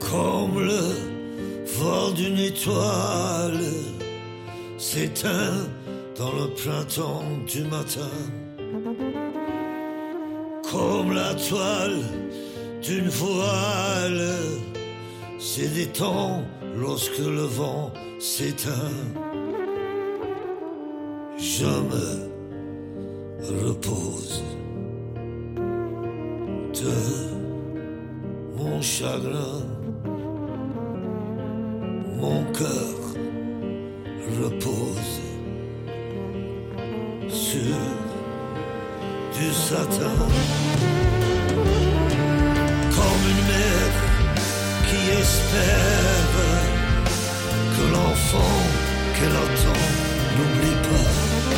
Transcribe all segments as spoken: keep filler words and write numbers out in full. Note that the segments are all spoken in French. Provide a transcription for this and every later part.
Comme le vol d'une étoile s'éteint dans le printemps du matin. Comme la toile d'une voile se détend lorsque le vent s'éteint. Je me repose de mon chagrin. Mon cœur repose sur du satin. Comme une mère qui espère que l'enfant qu'elle attend n'oublie pas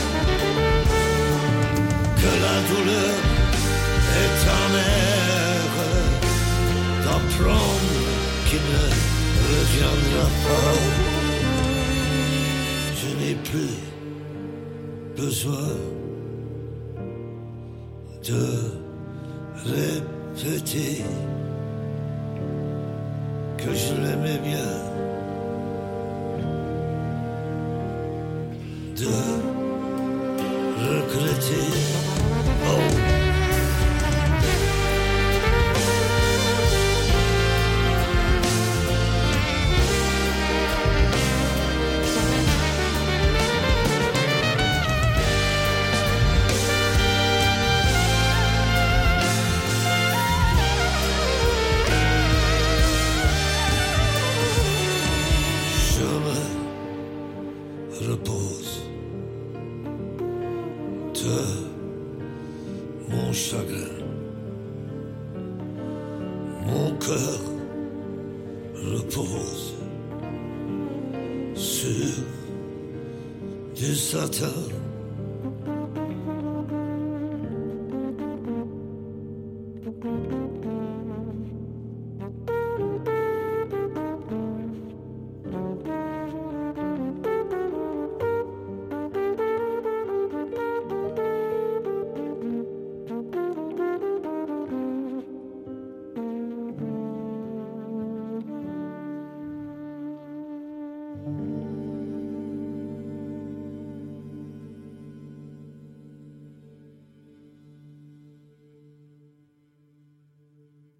que la douleur est amère, d'apprendre qu'il ne reviendra pas. Je n'ai plus besoin de répéter que je l'aimais bien, de regretter. Oh. Repose de mon chagrin. Mon cœur repose sur du satin.